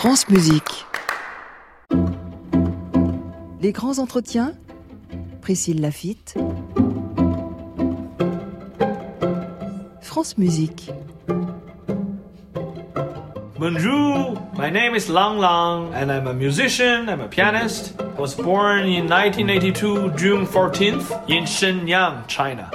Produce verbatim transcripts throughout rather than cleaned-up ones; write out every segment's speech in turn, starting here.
France Musique. Les grands entretiens, Priscille Laffitte. France Musique. Bonjour, my name is Lang Lang, and I'm a musician, I'm a pianist. I was born in nineteen eighty-two, June fourteenth, in Shenyang, China.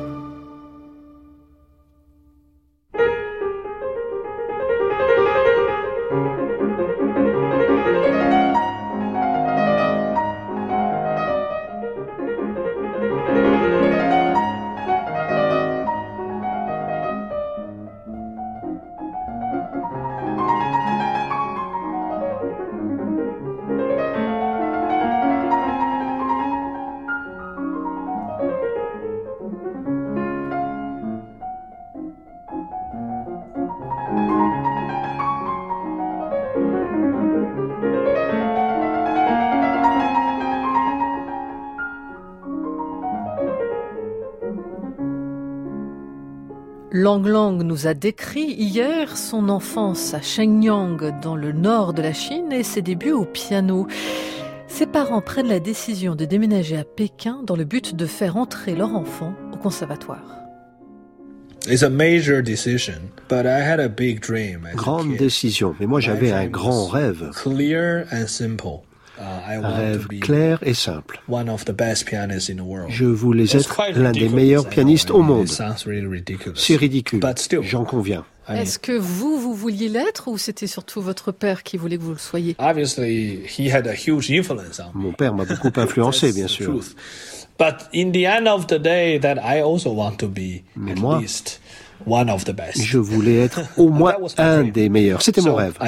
Lang Lang nous a décrit hier son enfance à Shenyang, dans le nord de la Chine, et ses débuts au piano. Ses parents prennent la décision de déménager à Pékin dans le but de faire entrer leur enfant au conservatoire. It's a major decision, but I had a big dream. Grande décision, mais moi j'avais un grand rêve. Clear and simple. Un rêve clair et simple. One of the best pianists in the world. Je voulais être l'un des meilleurs pianistes au monde. C'est ridicule, j'en conviens. Est-ce que vous, vous vouliez l'être, ou c'était surtout votre père qui voulait que vous le soyez? Mon père m'a beaucoup influencé, bien sûr. Mais moi, One of the best. Je voulais être au moins un des meilleurs. C'était mon rêve.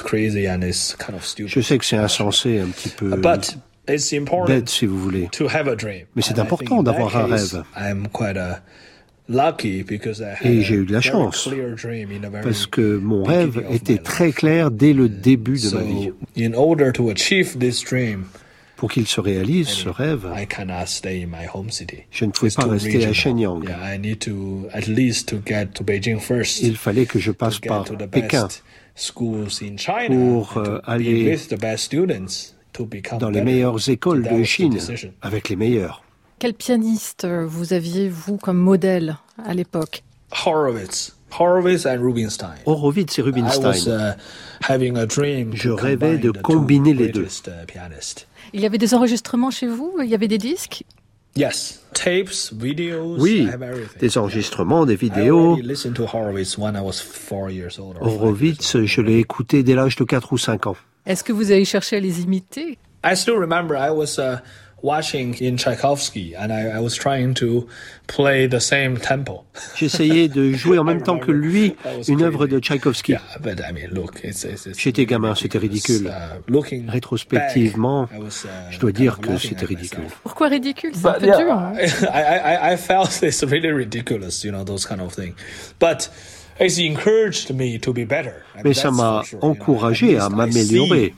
Je sais que c'est insensé, un petit peu bête, si vous voulez. Mais c'est important d'avoir un rêve. Et j'ai eu de la chance, parce que mon rêve était très clair dès le début de ma vie. Pour qu'il se réalise, ce rêve, je ne pouvais pas rester à Shenyang. Il fallait que je passe par Pékin pour aller dans les meilleures écoles de Chine, avec les meilleurs. Quel pianiste vous aviez, vous, comme modèle à l'époque? Horowitz. Horowitz and Rubinstein. Horowitz et Rubinstein. I was, uh, having a dream Je rêvais de combiner les deux. Il y avait des enregistrements chez vous? Il y avait des disques? Yes. Tapes, videos, oui, des enregistrements, des vidéos. Horowitz, je l'ai écouté dès l'âge de quatre ou cinq ans. Est-ce que vous avez cherché à les imiter? I still remember I was uh, watching in Tchaïkovsky and I, I was trying to play the same tempo. J'essayais de jouer en même temps que lui une œuvre de Tchaïkovsky. Yeah, but I mean, look, it's, it's, it's, J'étais gamin, c'était ridicule. Uh, Rétrospectivement, back, was, uh, je dois dire que c'était ridicule. Pourquoi ridicule? C'est un peu yeah, dur. Hein? I, I, I felt it's really ridiculous, you know, those kind of things. But it's encouraged me to be better. Mais ça m'a encouragé à m'améliorer.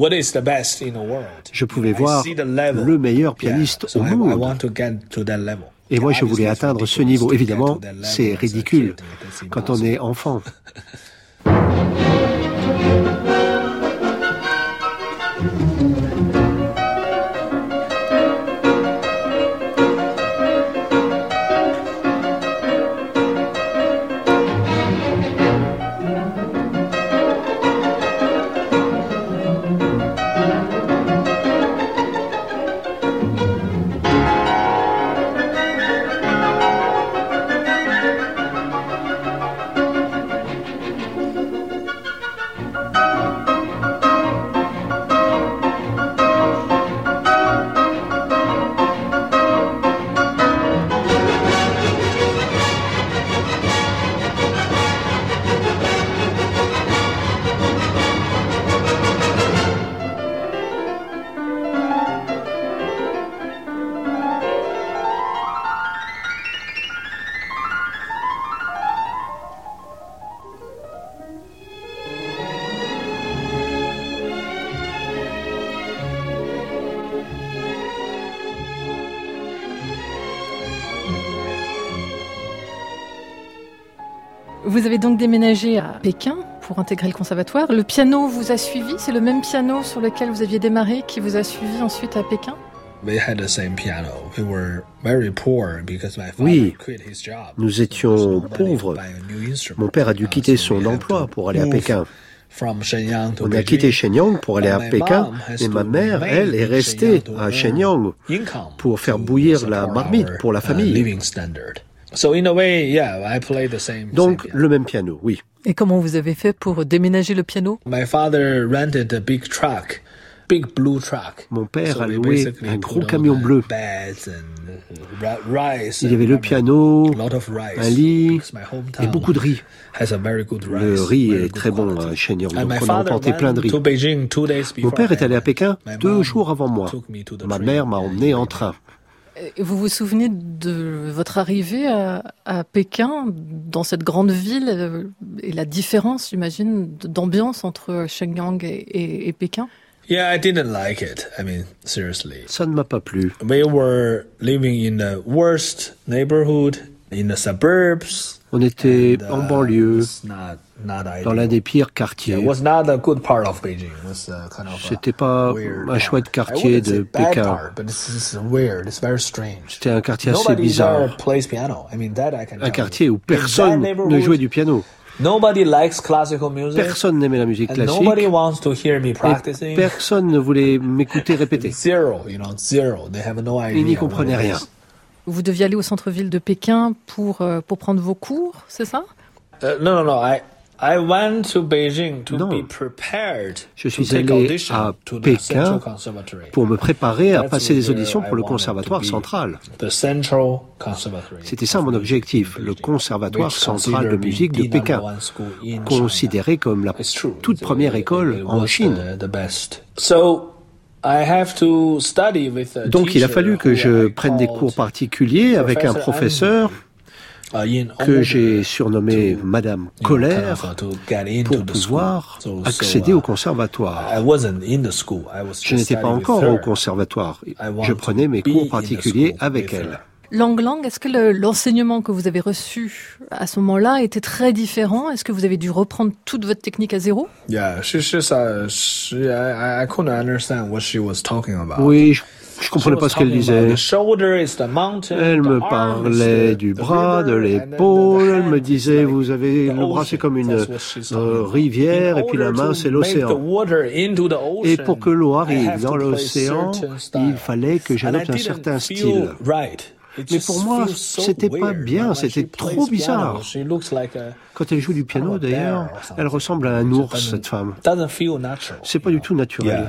Je pouvais voir le meilleur pianiste au monde. Et moi, je voulais atteindre ce niveau. Évidemment, c'est ridicule quand on est enfant. Vous avez donc déménagé à Pékin pour intégrer le conservatoire. Le piano vous a suivi? C'est le même piano sur lequel vous aviez démarré qui vous a suivi ensuite à Pékin? Oui, nous étions pauvres. Mon père a dû quitter son emploi pour aller à Pékin. On a quitté Shenyang pour aller à Pékin et ma mère, elle, est restée à Shenyang pour faire bouillir la marmite pour la famille. Donc, le même piano, oui. Et comment vous avez fait pour déménager le piano? Mon père a loué un gros camion bleu. Il y avait le piano, un lit et beaucoup de riz. Le riz est très bon à Shenyang, donc on a emporté plein de riz. Mon père est allé à Pékin deux jours avant moi. Ma mère m'a emmené en train. Vous vous souvenez de votre arrivée à, à Pékin, dans cette grande ville, et la différence, j'imagine, d'ambiance entre Shenyang et, et, et Pékin? Yeah, I didn't like it. I mean, seriously. Ça ne m'a pas plu. We were living in the worst neighborhood, in the suburbs. On était en banlieue, dans l'un des pires quartiers. C'était pas un chouette quartier de Pékin. C'était un quartier assez bizarre. Un quartier où personne ne jouait du piano. Personne n'aimait la musique classique. Et personne ne voulait m'écouter répéter. Ils n'y comprenaient rien. Vous deviez aller au centre-ville de Pékin pour, euh, pour prendre vos cours, c'est ça? uh, Non, non, non. I, I went to Beijing to non. be prepared. Je suis allé à Pékin pour me préparer à passer des auditions pour le conservatoire central. C'était ça mon objectif, le conservatoire central de musique de Pékin, considéré comme la toute première école en Chine. Donc il a fallu que je prenne des cours particuliers avec un professeur que j'ai surnommé Madame Colère pour pouvoir accéder au conservatoire. Je n'étais pas encore au conservatoire. Je prenais mes cours particuliers avec elle. Lang Lang, est-ce que le, l'enseignement que vous avez reçu à ce moment-là était très différent? Est-ce que vous avez dû reprendre toute votre technique à zéro? Yeah, she just, uh, she, I, I couldn't understand what she was talking about. Oui, je, je comprenais pas ce qu'elle disait. Elle me parlait du bras, de l'épaule. Elle me disait, vous avez le bras, c'est comme une euh, rivière, et puis la main, c'est l'océan. Et pour que l'eau arrive dans l'océan, il fallait que j'adopte un certain style. Mais pour moi, c'était pas bien, c'était trop bizarre. Quand elle joue du piano, d'ailleurs, elle ressemble à un ours, cette femme. C'est pas du tout naturel.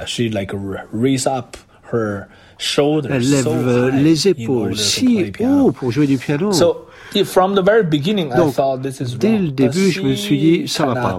Elle lève les épaules si haut pour jouer du piano. Donc, dès le début, je me suis dit, ça va pas.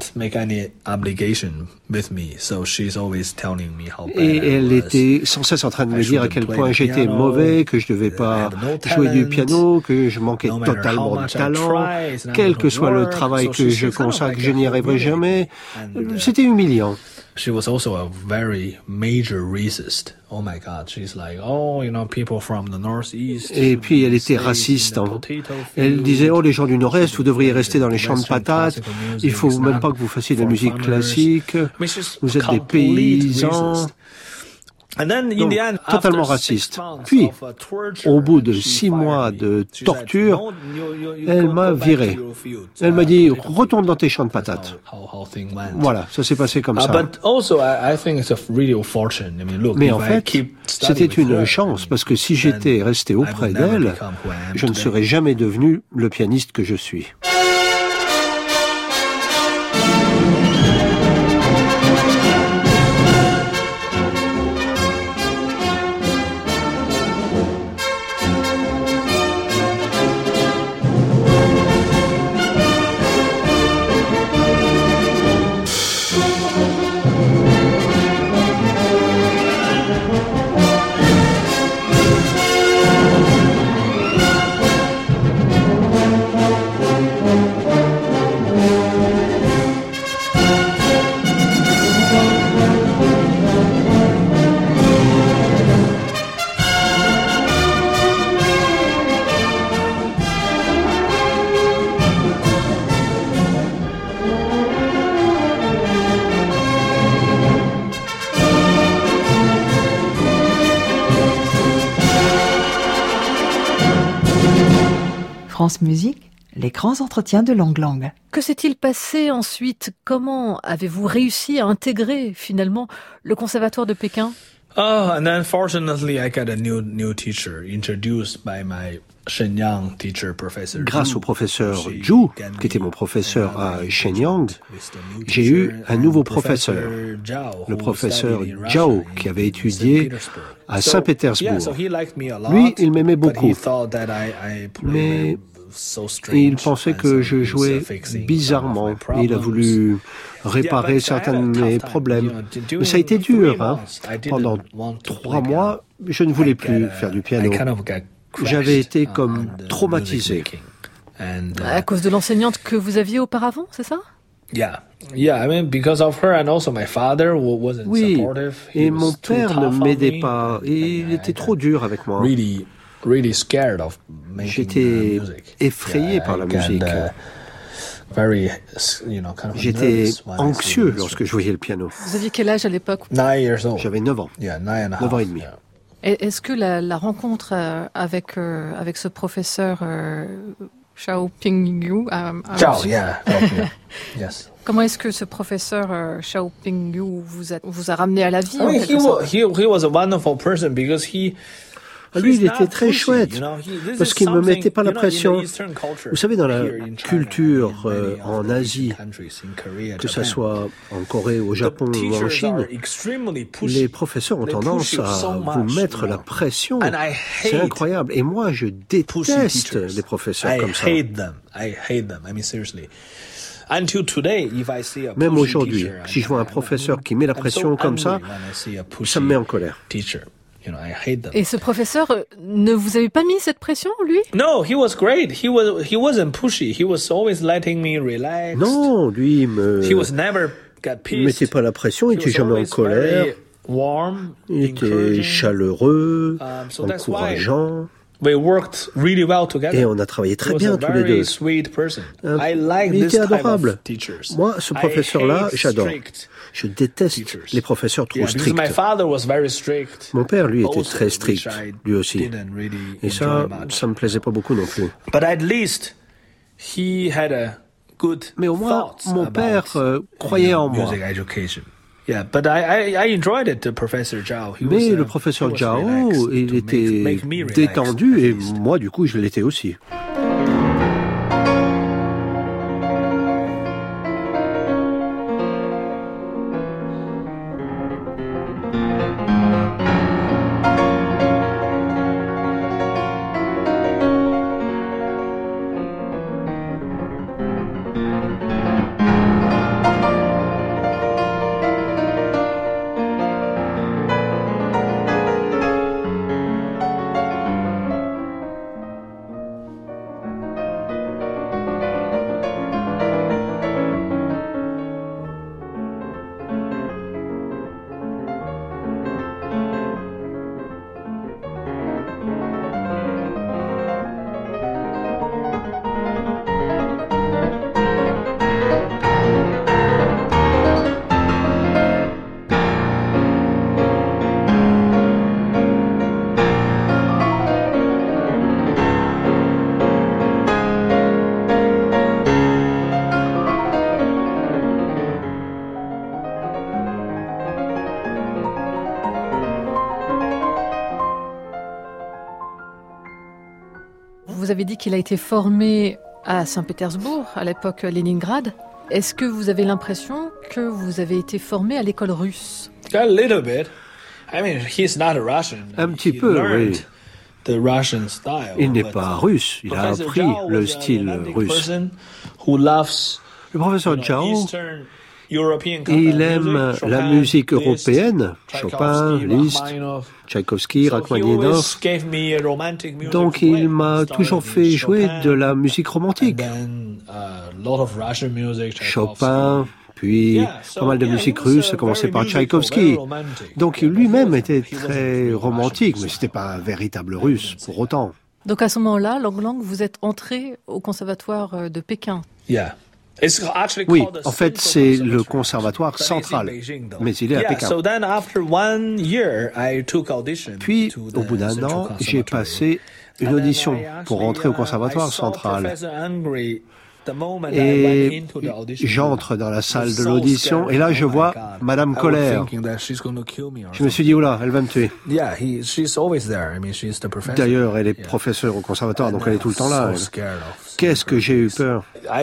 Et elle était sans cesse en train de me dire à quel point j'étais mauvais, que je devais pas jouer du piano, que je manquais totalement de talent, quel que soit le travail que je consacre, je n'y arriverai jamais. C'était humiliant. She was also a very major racist. Oh my God, she's like, oh, you know, people from the northeast. Et puis elle était raciste. Hein. Elle disait, oh, les gens du Nord-Est, vous devriez rester dans les champs de patates. Il faut même pas que vous fassiez de la musique classique. Vous êtes des paysans. Donc, totalement raciste. Puis, au bout de six mois de torture, elle m'a viré. Elle m'a dit, retourne dans tes champs de patates. Voilà, ça s'est passé comme ça. Mais en fait, c'était une chance, parce que si j'étais resté auprès d'elle, je ne serais jamais devenu le pianiste que je suis. France Musique, les grands entretiens de Lang Lang. Que s'est-il passé ensuite? Comment avez-vous réussi à intégrer finalement le conservatoire de Pékin? Oh, and then fortunately I got a new new teacher introduced by my Shenyang teacher, professor. Grâce au professeur Zhu, qui était mon professeur à Shenyang, j'ai eu un nouveau professeur, le professeur Zhao, qui avait étudié à Saint-Pétersbourg. Lui, il m'aimait beaucoup, mais il pensait que je jouais bizarrement. Il a voulu réparer certains de mes problèmes. Mais ça a été dur, hein. Pendant trois mois, je ne voulais plus faire du piano. J'avais été comme traumatisé. À cause de l'enseignante que vous aviez auparavant, c'est ça? Oui, et mon père ne m'aidait pas, et il était trop dur avec moi. J'étais effrayé par la musique. J'étais anxieux lorsque je voyais le piano. Vous aviez quel âge à l'époque? J'avais neuf ans. neuf ans et demi. Est-ce que la, la rencontre euh, avec, euh, avec ce professeur euh, Xiao Pingyu a, a Zhao, yeah. Yes. Comment est-ce que ce professeur euh, Xiao Pingyu vous a, vous a ramené à la vie? I mean, he, was, he, he was a wonderful person because he Lui, il était très chouette, parce qu'il ne me mettait pas la pression. Vous savez, dans la culture euh, en Asie, que ce soit en Corée, au Japon ou en Chine, les professeurs ont tendance à vous mettre la pression. C'est incroyable. Et moi, je déteste les professeurs comme ça. Même aujourd'hui, si je vois un professeur qui met la pression comme ça, ça me met en colère. Et ce professeur ne vous avait pas mis cette pression, lui? No, he was great. He was he wasn't pushy. He was always letting me relax. Non, lui il me He was never got pissed. Il mettait pas la pression, il était jamais en colère. Warm, il était chaleureux, um, so encourageant. We worked really well together. Et on a travaillé très bien tous les deux. Euh, I like il était adorable. Moi, ce professeur-là, j'adore. Je déteste les professeurs trop yeah, stricts. Mon père, lui, était très strict, lui aussi. Really Et ça, ça me plaisait pas beaucoup non plus. But at least he had a good Mais au moins, mon père euh, croyait en moi. Yeah, but I, I, I enjoyed it, the Professor Zhao. He Mais was, le professeur Zhao, il était détendu et moi, du coup, je l'étais aussi. Vous avez dit qu'il a été formé à Saint-Pétersbourg, à l'époque Leningrad. Est-ce que vous avez l'impression que vous avez été formé à l'école russe? A little bit. I mean, he's not a Russian. Un petit He peu, oui. The Russian style, il n'est pas russe, il a appris le style russe. Le professeur Zhao, il aime la musique européenne, Chopin, Liszt, Tchaïkovski, Rachmaninoff. Donc il m'a toujours fait jouer de la musique romantique. Chopin, puis pas mal de musique russe, a commencé par Tchaïkovski. Donc lui-même était très romantique, mais c'était pas un véritable russe pour autant. Donc à ce moment-là, Lang Lang, vous êtes entré au conservatoire de Pékin. Yeah. Oui, en fait, c'est le conservatoire central, mais il est à Pékin. Puis, au bout d'un an, j'ai passé une audition pour rentrer au conservatoire central. Et j'entre dans la salle de l'audition et là je vois Madame Koller. Je me suis dit, oula, elle va me tuer. D'ailleurs, elle est professeure au conservatoire, donc elle est tout le temps là. Qu'est-ce que j'ai eu peur.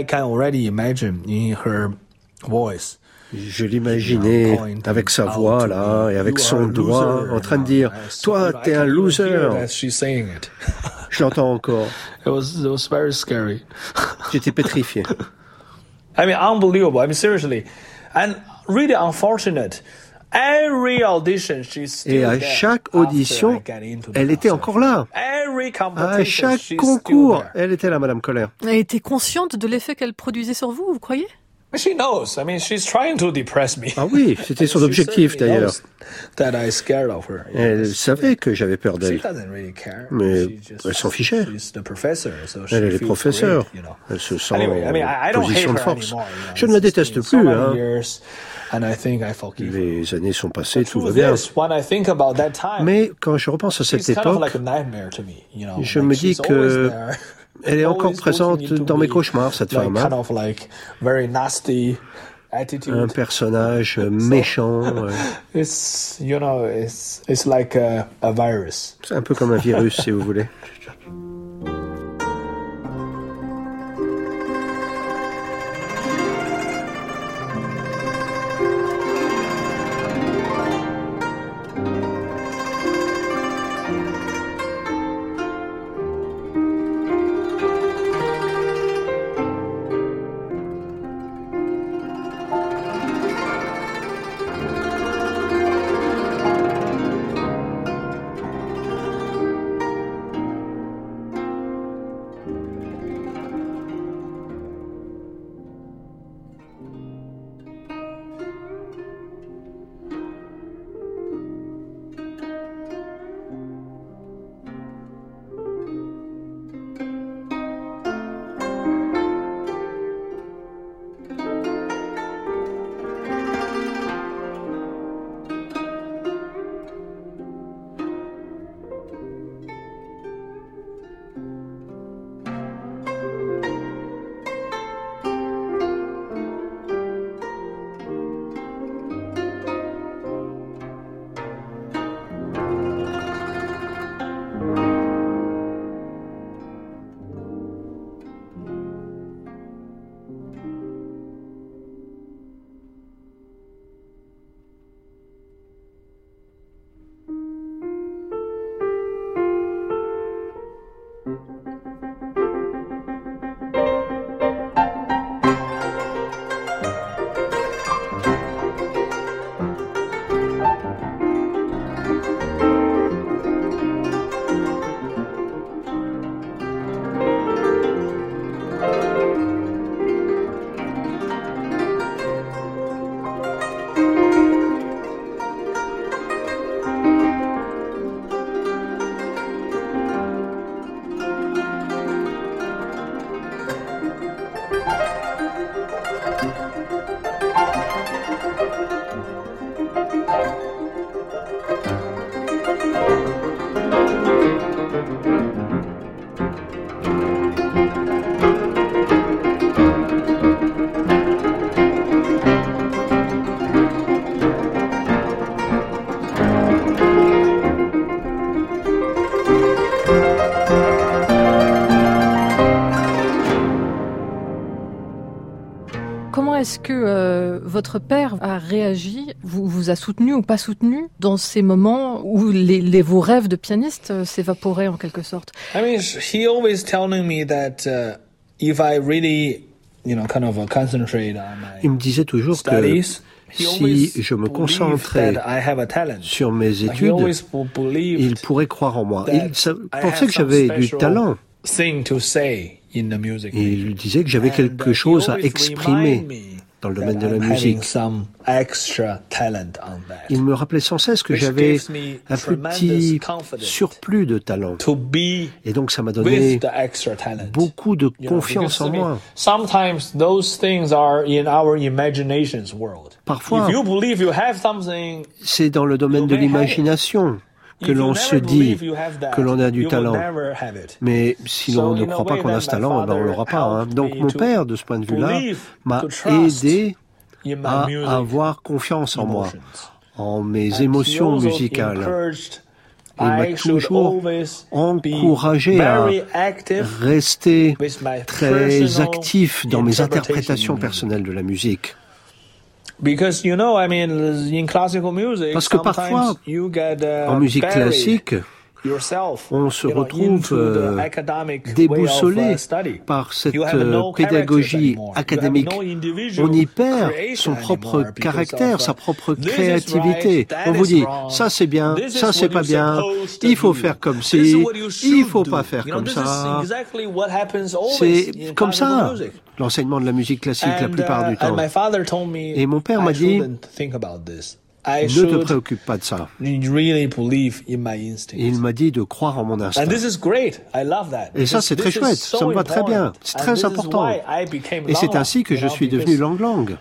Je l'imaginais avec sa voix là et avec son doigt en train de dire « Toi, t'es un loser ». Je l'entends encore. It was, it was very scary. J'étais pétrifié. I mean, unbelievable. I mean, seriously. And really unfortunate. Every audition, she's still Et à chaque audition, elle était encore là. À chaque concours, elle était là, Madame Koller. Elle était consciente de l'effet qu'elle produisait sur vous, vous croyez? She knows. I mean, she's trying to depress me. Ah oui, c'était son objectif d'ailleurs. Elle savait que j'avais peur d'elle. Mais elle s'en fichait. Elle est professeure. Elle se sent en position de force. Je ne la déteste plus. Hein. Les années sont passées, tout va bien. Mais quand je repense à cette époque, je me dis que elle est encore présente dans mes cauchemars, cette femme. Hein. Un personnage méchant. It's, you know, it's, it's like a, a virus. C'est un peu comme un virus, si vous voulez. Est-ce que euh, votre père a réagi, vous, vous a soutenu ou pas soutenu dans ces moments où les, les, vos rêves de pianiste euh, s'évaporaient en quelque sorte? I mean, he always telling me that uh, if I really, you know, kind of concentrate on my Il me disait toujours que si je me concentrais sur mes études, il pourrait croire en moi. Il pensait que j'avais du talent. Il disait que j'avais quelque chose à exprimer dans le domaine de la musique. Il me rappelait sans cesse que j'avais un petit surplus de talent. Et donc ça m'a donné beaucoup de confiance en moi. Parfois, c'est dans le domaine de l'imagination que l'on se dit que l'on a du talent. Mais si l'on ne croit pas qu'on a ce talent, eh ben on ne l'aura pas. Hein. Donc mon père, de ce point de vue-là, m'a aidé à avoir confiance en moi, en mes émotions musicales. Il m'a toujours encouragé à rester très actif dans mes interprétations personnelles de la musique. Parce que parfois, en musique classique, on se retrouve euh, déboussolé par cette euh, pédagogie académique. On y perd son propre caractère, sa propre créativité. On vous dit, ça c'est bien, ça c'est pas bien, il faut faire comme ci, il faut pas faire comme ça. C'est comme ça, l'enseignement de la musique classique la plupart du temps. Et mon père m'a dit, ne te préoccupe pas de ça. Il m'a dit de croire en mon instinct. Et ça, c'est très chouette. Ça me va très bien. C'est très important. Et c'est ainsi que je suis devenu Lang Lang.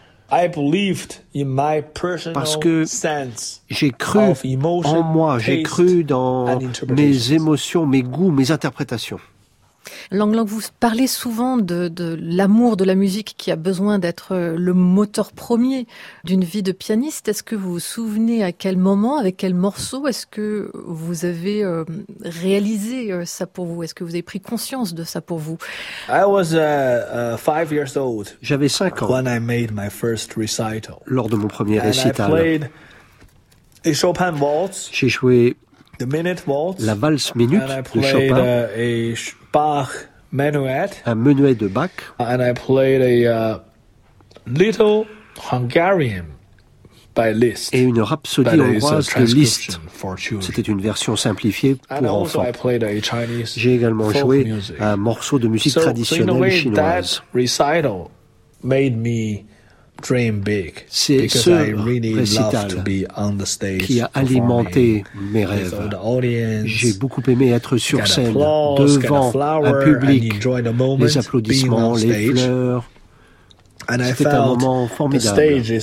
Parce que j'ai cru en moi, j'ai cru dans mes émotions, mes goûts, mes interprétations. Lang Lang, vous parlez souvent de, de l'amour de la musique qui a besoin d'être le moteur premier d'une vie de pianiste. Est-ce que vous vous souvenez à quel moment, avec quel morceau, est-ce que vous avez euh, réalisé ça pour vous? Est-ce que vous avez pris conscience de ça pour vous? I was, uh, uh, five years old. J'avais cinq ans when I made my first recital. Lors de mon premier récital. And I played a Chopin waltz. J'ai joué The minute waltz. La valse minute de Chopin. A Bach menuet. Un menuet de Bach. And I played a uh, little Hungarian by Liszt. Et une rhapsodie hongroise de Liszt. C'était une version simplifiée pour enfants. J'ai également joué music. Un morceau de musique so, traditionnelle so chinoise. Recital made me dream big. C'est ce really récital qui a alimenté mes rêves. J'ai beaucoup aimé être sur scène, applause, devant un public, les applaudissements, les fleurs. C'était un moment formidable.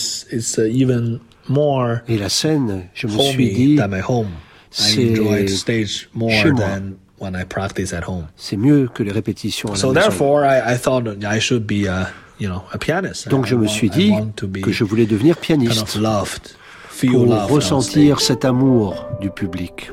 Et la scène, je me suis dit, c'est chez moi. C'est mieux que les répétitions à la maison. Donc je me suis dit que je voulais devenir pianiste pour ressentir cet amour du public.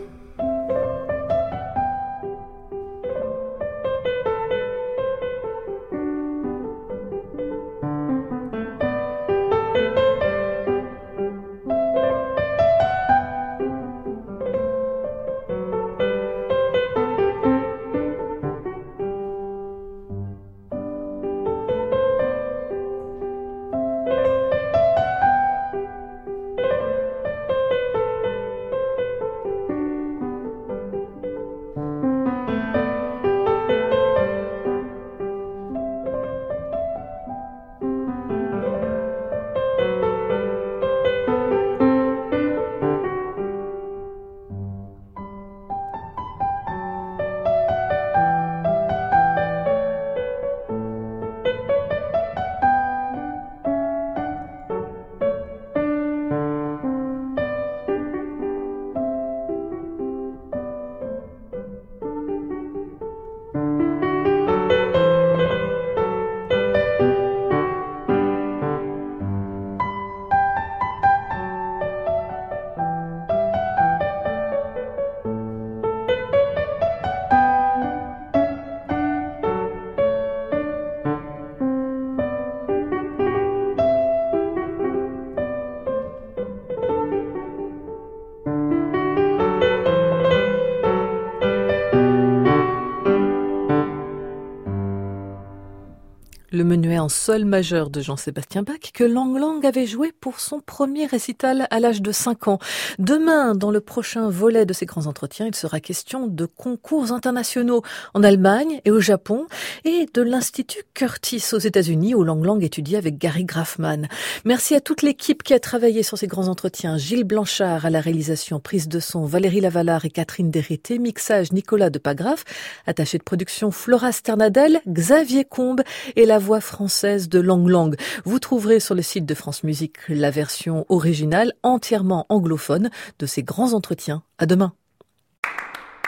Le menuet en sol majeur de Jean-Sébastien Bach que Lang Lang avait joué pour son premier récital à l'âge de cinq ans. Demain, dans le prochain volet de ces grands entretiens, il sera question de concours internationaux en Allemagne et au Japon et de l'Institut Curtis aux États-Unis où Lang Lang étudie avec Gary Grafman. Merci à toute l'équipe qui a travaillé sur ces grands entretiens. Gilles Blanchard à la réalisation, prise de son, Valérie Lavallard et Catherine Derrité, mixage Nicolas Depagraf, attaché de production Flora Sternadel, Xavier Combe et la voix française de Lang Lang. Vous trouverez sur le site de France Musique la version originale entièrement anglophone de ces grands entretiens. À demain.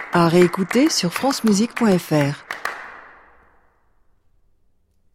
À réécouter sur francemusique point f r.